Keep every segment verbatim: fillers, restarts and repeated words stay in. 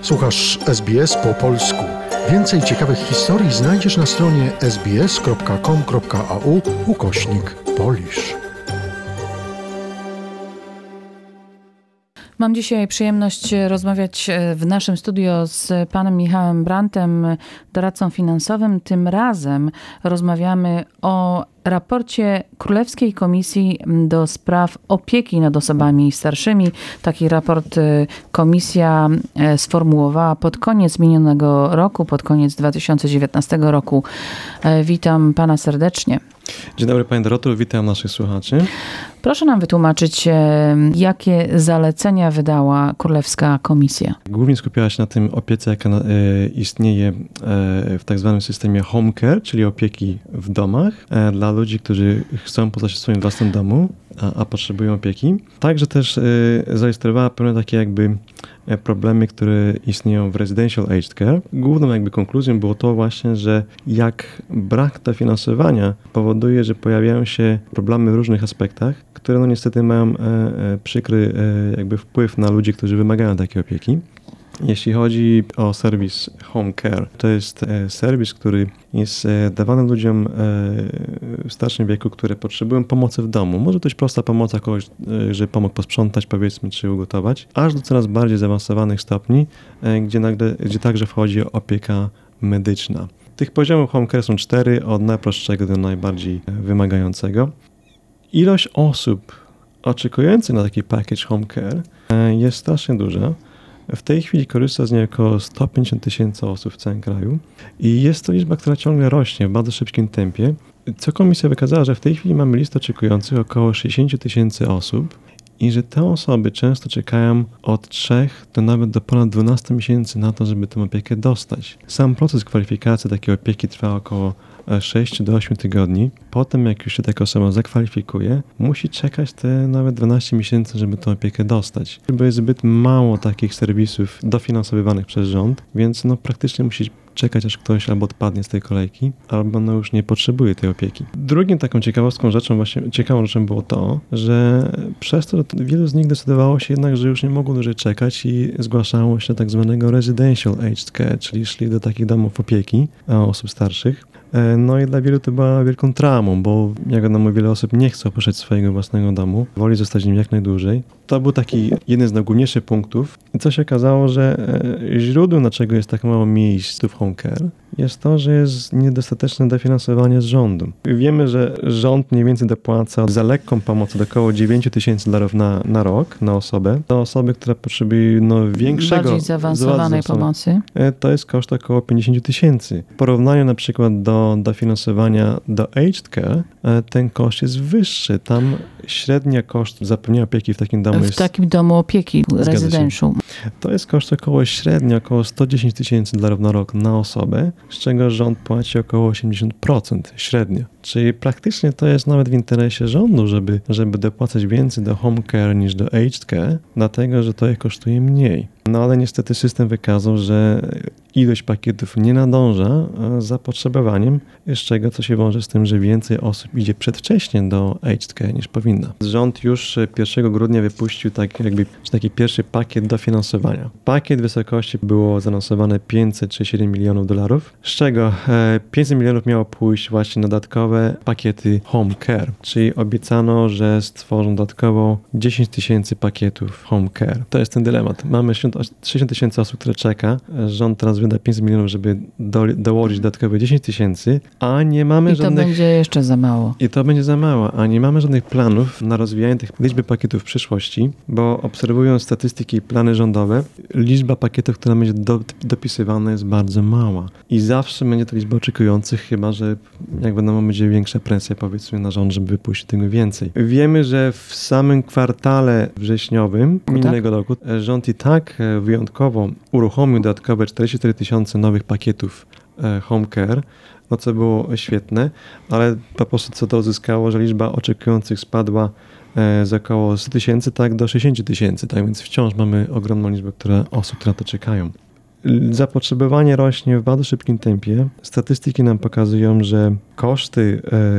Słuchasz S B S po polsku. Więcej ciekawych historii znajdziesz na stronie sbs.com.au ukośnik Polish. Mam dzisiaj przyjemność rozmawiać w naszym studio z panem Michałem Brantem, doradcą finansowym. Tym razem rozmawiamy o raporcie Królewskiej Komisji do spraw opieki nad osobami starszymi. Taki raport komisja sformułowała pod koniec minionego roku, pod koniec dwa tysiące dziewiętnastego roku. Witam pana serdecznie. Dzień dobry Pani Doroto, witam naszych słuchaczy. Proszę nam wytłumaczyć, jakie zalecenia wydała Królewska Komisja. Głównie skupiała się na tym opiece, jaka istnieje w tak zwanym systemie home care, czyli opieki w domach dla ludzi, którzy chcą pozostać w swoim własnym domu, a, a potrzebują opieki. Także też zarejestrowała pewne takie jakby problemy, które istnieją w residential aged care. Główną jakby konkluzją było to właśnie, że jak brak dofinansowania powoduje, że pojawiają się problemy w różnych aspektach, które no niestety mają e, e, przykry e, jakby wpływ na ludzi, którzy wymagają takiej opieki. Jeśli chodzi o serwis home care, to jest e, serwis, który jest e, dawany ludziom e, w starszym wieku, które potrzebują pomocy w domu. Może to być prosta pomoc kogoś, e, żeby pomógł posprzątać, powiedzmy, czy ugotować, aż do coraz bardziej zaawansowanych stopni, e, gdzie, nagle, gdzie także wchodzi opieka medyczna. Tych poziomów home care są cztery, od najprostszego do najbardziej wymagającego. Ilość osób oczekujących na taki package home care e, jest strasznie duża. W tej chwili korzysta z niej około sto pięćdziesiąt tysięcy osób w całym kraju i jest to liczba, która ciągle rośnie w bardzo szybkim tempie. Co komisja wykazała, że w tej chwili mamy listę oczekujących około sześćdziesiąt tysięcy osób i że te osoby często czekają od trzech do nawet do ponad dwunastu miesięcy na to, żeby tę opiekę dostać. Sam proces kwalifikacji takiej opieki trwa około sześć do ośmiu tygodni. Potem, jak już się taka osoba zakwalifikuje, musi czekać te nawet dwanaście miesięcy, żeby tę opiekę dostać. Bo jest zbyt mało takich serwisów dofinansowywanych przez rząd, więc no praktycznie musi czekać, aż ktoś albo odpadnie z tej kolejki, albo no już nie potrzebuje tej opieki. Drugim taką ciekawostką rzeczą, właśnie ciekawą rzeczą było to, że przez to wielu z nich decydowało się jednak, że już nie mogło dłużej czekać i zgłaszało się do tak zwanego residential aged care, czyli szli do takich domów opieki osób starszych. No i dla wielu to była wielką traumą, bo jak wiadomo, wiele osób nie chce opuszczać swojego własnego domu, woli zostać w nim jak najdłużej. To był taki jeden z najgłówniejszych punktów. I co się okazało, że źródłem, dlaczego jest tak mało miejsc w home care, jest to, że jest niedostateczne dofinansowanie z rządu. Wiemy, że rząd mniej więcej dopłaca za lekką pomoc do około dziewięć tysięcy dolarów na, na rok, na osobę. To osoby, które potrzebują no, większego... Bardziej zaawansowanej pomocy. To jest koszt około pięćdziesiąt tysięcy. W porównaniu na przykład do dofinansowania do aged care, ten koszt jest wyższy. Tam średnia koszt zapewnienia opieki w takim domu w jest... W takim domu opieki, residential. To jest koszt około średnio, około sto dziesięć tysięcy dolarów na rok na osobę, z czego rząd płaci około osiemdziesiąt procent średnio. Czyli praktycznie to jest nawet w interesie rządu, żeby, żeby dopłacać więcej do home care niż do aged care, dlatego że to je kosztuje mniej. No ale niestety system wykazał, że ilość pakietów nie nadąża z zapotrzebowaniem, z czego co się wiąże z tym, że więcej osób idzie przedwcześnie do aged care niż powinna. Rząd już pierwszego grudnia wypuścił tak jakby taki pierwszy pakiet dofinansowania. Pakiet w wysokości było zaanonsowane pięćset trzydzieści siedem milionów dolarów, z czego pięćset milionów miało pójść właśnie na dodatkowe pakiety home care, czyli obiecano, że stworzą dodatkowo dziesięć tysięcy pakietów home care. To jest ten dylemat. Mamy sześćdziesiąt tysięcy osób, które czeka. Rząd teraz wyda pięćset milionów, żeby do, dołożyć dodatkowe dziesięć tysięcy, a nie mamy I żadnych... I to będzie jeszcze za mało. I to będzie za mało, a nie mamy żadnych planów na rozwijanie tych liczby pakietów w przyszłości, bo obserwując statystyki i plany rządowe, liczba pakietów, która będzie do, dopisywana jest bardzo mała. I zawsze będzie to liczba oczekujących, chyba że jak wiadomo będzie większa presja powiedzmy na rząd, żeby wypuścić tego więcej. Wiemy, że w samym kwartale wrześniowym minionego roku rząd i tak wyjątkowo uruchomił dodatkowe czterdzieści cztery tysiące nowych pakietów home care, no co było świetne, ale po prostu co to uzyskało, że liczba oczekujących spadła z około sto tysięcy tak do sześćdziesiąt tysięcy, tak więc wciąż mamy ogromną liczbę które, osób, które na to czekają. Zapotrzebowanie rośnie w bardzo szybkim tempie. Statystyki nam pokazują, że koszty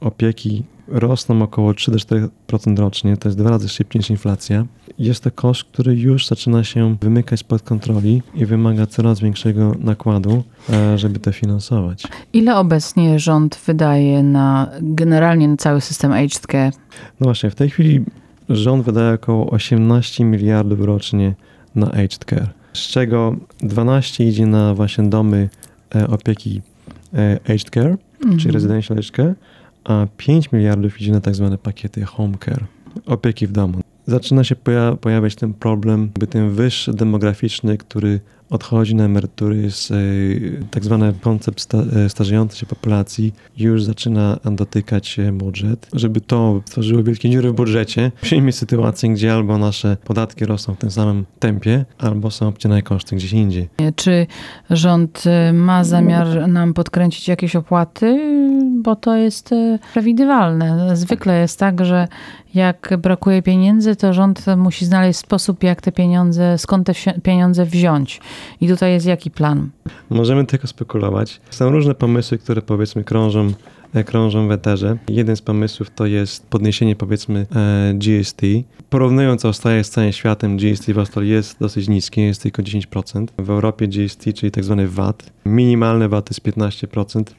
opieki rosną około trzy do czterech procent rocznie, to jest dwa razy szybciej niż inflacja. Jest to koszt, który już zaczyna się wymykać spod kontroli i wymaga coraz większego nakładu, żeby to finansować. Ile obecnie rząd wydaje na generalnie na cały system aged care? No właśnie, w tej chwili rząd wydaje około osiemnaście miliardów rocznie na aged care, z czego dwanaście idzie na właśnie domy opieki aged care, mm-hmm. czyli residential aged care, a pięć miliardów idzie na tak zwane pakiety home care, opieki w domu. Zaczyna się poja- pojawiać ten problem, by ten wyż demograficzny, który odchodzi na emerytury, jest e, tak zwany koncept sta- starzejącej się populacji, już zaczyna dotykać budżet. Żeby to stworzyło wielkie dziury w budżecie, przyjmie sytuację, gdzie albo nasze podatki rosną w tym samym tempie, albo są obcinane koszty gdzieś indziej. Czy rząd ma zamiar nam podkręcić jakieś opłaty? Bo to jest przewidywalne. Zwykle jest tak, że jak brakuje pieniędzy, to rząd musi znaleźć sposób, jak te pieniądze, skąd te pieniądze wziąć. I tutaj jest jaki plan? Możemy tylko spekulować. Są różne pomysły, które powiedzmy krążą, krążą w eterze. Jeden z pomysłów to jest podniesienie powiedzmy G S T. Porównując Australię z całym światem, G S T w Australii jest dosyć niskie, jest tylko dziesięć procent. W Europie G S T, czyli tak zwany V A T, minimalny V A T jest piętnaście procent,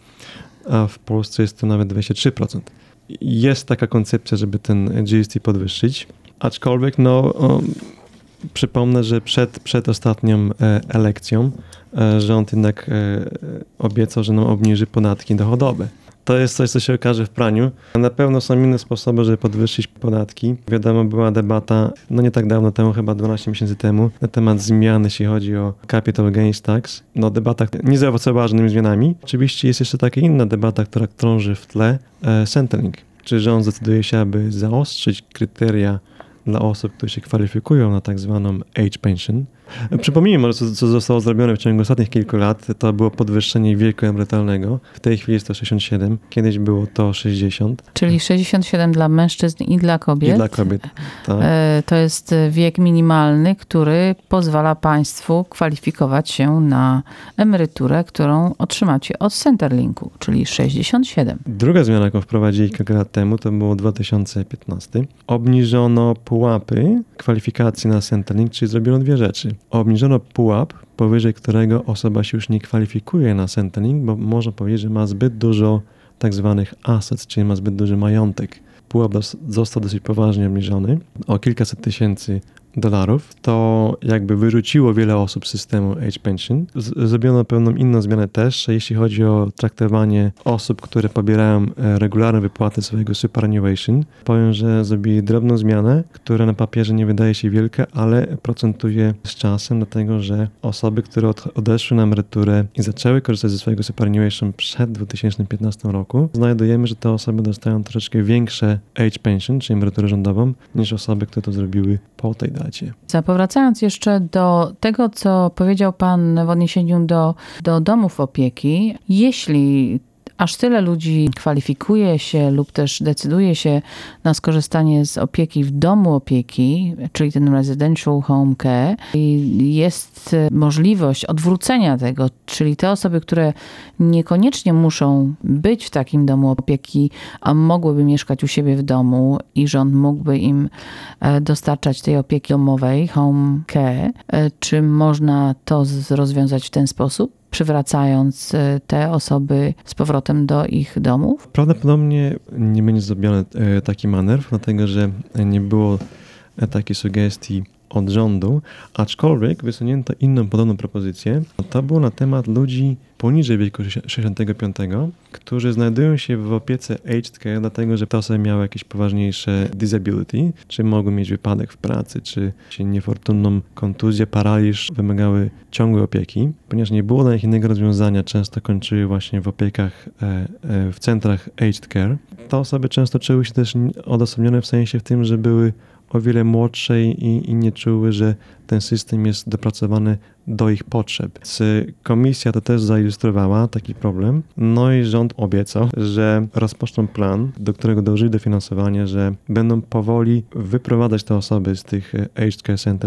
a w Polsce jest to nawet dwadzieścia trzy procent. Jest taka koncepcja, żeby ten G S T podwyższyć, aczkolwiek no o, przypomnę, że przed, przed ostatnią e, elekcją e, rząd jednak e, obiecał, że nam obniży podatki dochodowe. To jest coś, co się okaże w praniu. Na pewno są inne sposoby, żeby podwyższyć podatki. Wiadomo, była debata, no nie tak dawno temu, chyba dwanaście miesięcy temu, na temat zmian, jeśli chodzi o capital gains tax. No debata nie zaowocowała żadnymi zmianami. Oczywiście jest jeszcze taka inna debata, która krąży w tle, e, Centrelink. Czy rząd zdecyduje się, aby zaostrzyć kryteria dla osób, które się kwalifikują na tak zwaną age pension. Przypomnijmy może, co, co zostało zrobione w ciągu ostatnich kilku lat. To było podwyższenie wieku emerytalnego. W tej chwili jest to sześćdziesiąt siedem, kiedyś było to sześćdziesiąt. Czyli sześćdziesiąt siedem dla mężczyzn i dla kobiet. I dla kobiet, tak. To jest wiek minimalny, który pozwala państwu kwalifikować się na emeryturę, którą otrzymacie od Centrelinku, czyli sześćdziesiąt siedem. Druga zmiana, jaką wprowadzili kilka lat temu, to było dwa tysiące piętnasty. Obniżono pułapy kwalifikacji na Centrelink, czyli zrobiono dwie rzeczy. Obniżono pułap, powyżej którego osoba się już nie kwalifikuje na Centrelink, bo można powiedzieć, że ma zbyt dużo tak zwanych assets, czyli ma zbyt duży majątek. Pułap został dosyć poważnie obniżony o kilkaset tysięcy dolarów. To jakby wyrzuciło wiele osób z systemu age pension. Z- zrobiono pewną inną zmianę też, jeśli chodzi o traktowanie osób, które pobierają regularne wypłaty swojego superannuation. Powiem, że zrobili drobną zmianę, która na papierze nie wydaje się wielka, ale procentuje z czasem, dlatego że osoby, które od- odeszły na emeryturę i zaczęły korzystać ze swojego superannuation przed dwa tysiące piętnastym roku, znajdujemy, że te osoby dostają troszeczkę większe age pension, czyli emeryturę rządową, niż osoby, które to zrobiły po tej dacie. Powracając jeszcze do tego, co powiedział Pan w odniesieniu do, do domów opieki, jeśli aż tyle ludzi kwalifikuje się lub też decyduje się na skorzystanie z opieki w domu opieki, czyli ten residential home care, i jest możliwość odwrócenia tego, czyli te osoby, które niekoniecznie muszą być w takim domu opieki, a mogłyby mieszkać u siebie w domu i rząd mógłby im dostarczać tej opieki domowej, home care, czy można to rozwiązać w ten sposób, przywracając te osoby z powrotem do ich domów? Prawdopodobnie nie będzie zrobiony taki manewr, dlatego że nie było takiej sugestii od rządu, aczkolwiek wysunięto inną podobną propozycję. To było na temat ludzi poniżej wieku sześćdziesiątego piątego, którzy znajdują się w opiece aged care, dlatego że te osoby miały jakieś poważniejsze disability, czy mogły mieć wypadek w pracy, czy niefortunną kontuzję, paraliż, wymagały ciągłej opieki. Ponieważ nie było dla nich innego rozwiązania, często kończyły właśnie w opiekach, w centrach aged care. Te osoby często czuły się też odosobnione w sensie w tym, że były o wiele młodsze i, i nie czuły, że ten system jest dopracowany do ich potrzeb. Komisja to też zailustrowała taki problem. No i rząd obiecał, że rozpoczną plan, do którego dążyli dofinansowanie, że będą powoli wyprowadzać te osoby z tych aged care centers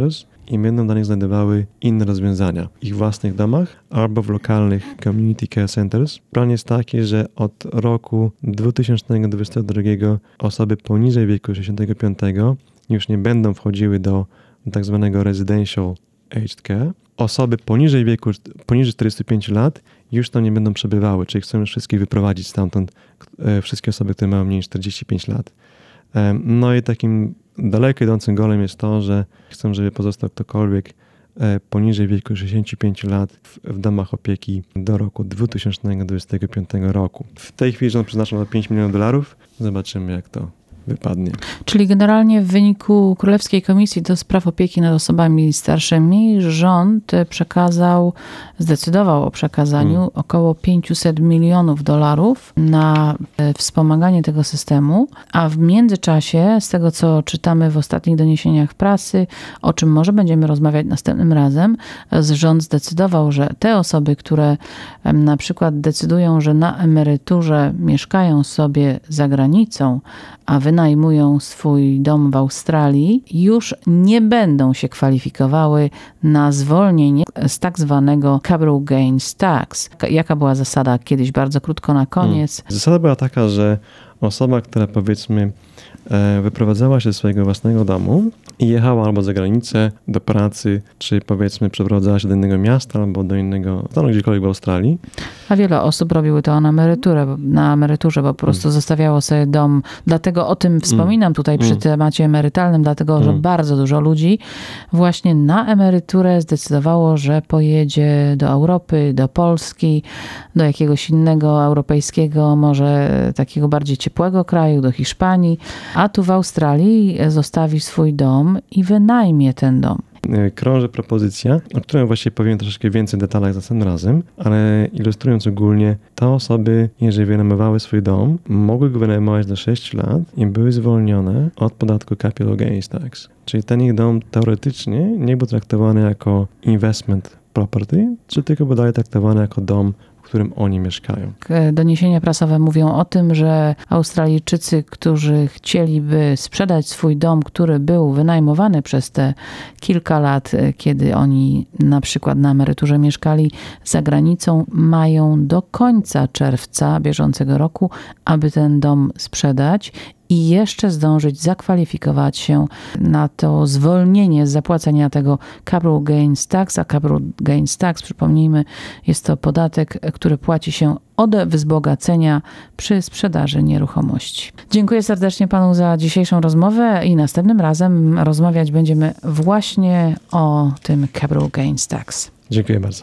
i będą dla nich znajdowały inne rozwiązania w ich własnych domach albo w lokalnych community care centers. Plan jest taki, że od roku dwa tysiące dwudziestego drugiego osoby poniżej wieku sześćdziesiątego piątego już nie będą wchodziły do tak zwanego residential aged care. Osoby poniżej wieku, poniżej czterdziestu pięciu lat już tam nie będą przebywały, czyli chcemy wszystkich wyprowadzić stamtąd, e, wszystkie osoby, które mają mniej niż czterdzieści pięć lat. E, no i takim daleko idącym golem jest to, że chcę, żeby pozostał ktokolwiek e, poniżej wieku sześćdziesięciu pięciu lat w, w domach opieki do roku dwa tysiące dwudziestego piątego roku. W tej chwili rząd przeznaczył na pięć milionów dolarów. Zobaczymy, jak to wypadnie. Czyli generalnie w wyniku Królewskiej Komisji do Spraw Opieki nad Osobami Starszymi rząd przekazał, zdecydował o przekazaniu hmm. około pięćset milionów dolarów na wspomaganie tego systemu, a w międzyczasie, z tego co czytamy w ostatnich doniesieniach prasy, o czym może będziemy rozmawiać następnym razem, rząd zdecydował, że te osoby, które na przykład decydują, że na emeryturze mieszkają sobie za granicą, a wynajmują swój dom w Australii, już nie będą się kwalifikowały na zwolnienie z tak zwanego capital gains tax. Jaka była zasada? Kiedyś bardzo krótko na koniec. Hmm. Zasada była taka, że osoba, która powiedzmy wyprowadzała się ze swojego własnego domu i jechała albo za granicę do pracy, czy powiedzmy przeprowadzała się do innego miasta albo do innego stanu, gdziekolwiek w Australii. A wiele osób robiły to na emeryturę, na emeryturze, bo po prostu mm. zostawiało sobie dom. Dlatego o tym wspominam tutaj przy mm. temacie emerytalnym, dlatego że mm. bardzo dużo ludzi właśnie na emeryturę zdecydowało, że pojedzie do Europy, do Polski, do jakiegoś innego europejskiego, może takiego bardziej ciepłego kraju, do Hiszpanii, a tu w Australii zostawi swój dom i wynajmie ten dom. Krąży propozycja, o której właściwie powiem troszeczkę więcej w detalach następnym razem, ale ilustrując ogólnie, te osoby, jeżeli wynajmowały swój dom, mogły go wynajmować do sześciu lat i były zwolnione od podatku capital gains tax. Czyli ten ich dom teoretycznie nie był traktowany jako investment property, czy tylko był dalej traktowany jako dom, w którym oni mieszkają. Doniesienia prasowe mówią o tym, że Australijczycy, którzy chcieliby sprzedać swój dom, który był wynajmowany przez te kilka lat, kiedy oni na przykład na emeryturze mieszkali za granicą, mają do końca czerwca bieżącego roku, aby ten dom sprzedać i jeszcze zdążyć zakwalifikować się na to zwolnienie z zapłacenia tego capital gains tax, a capital gains tax, przypomnijmy, jest to podatek, który płaci się od wzbogacenia przy sprzedaży nieruchomości. Dziękuję serdecznie panu za dzisiejszą rozmowę i następnym razem rozmawiać będziemy właśnie o tym capital gains tax. Dziękuję bardzo.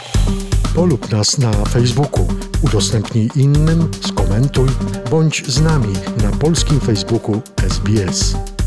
Polub nas na Facebooku, udostępnij innym, skomentuj, bądź z nami na polskim Facebooku S B S.